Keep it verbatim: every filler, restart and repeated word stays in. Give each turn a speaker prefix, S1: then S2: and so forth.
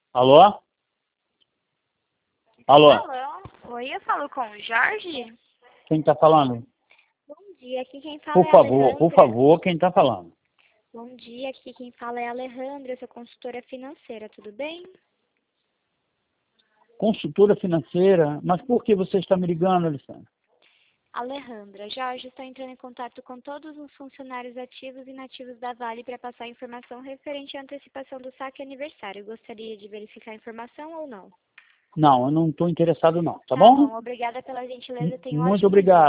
S1: Alô? Alô?
S2: Alô? Oi, eu falo com o Jorge?
S1: Quem está falando?
S2: Bom dia, aqui quem fala
S1: Por
S2: é a
S1: favor, por
S2: Alejandra.
S1: favor, quem está falando?
S2: Bom dia, aqui quem fala é a Alejandra, eu sou consultora financeira, tudo bem?
S1: Consultora financeira? Mas por que você está me ligando, Alessandra?
S2: Alejandra, Jorge, estou entrando em contato com todos os funcionários ativos e inativos da Vale para passar informação referente à antecipação do saque aniversário. Gostaria de verificar a informação ou não?
S1: Não, eu não estou interessado não, tá
S2: Tá
S1: bom?
S2: bom, obrigada pela gentileza, tenha um
S1: Muito
S2: ótimo dia.
S1: obrigado.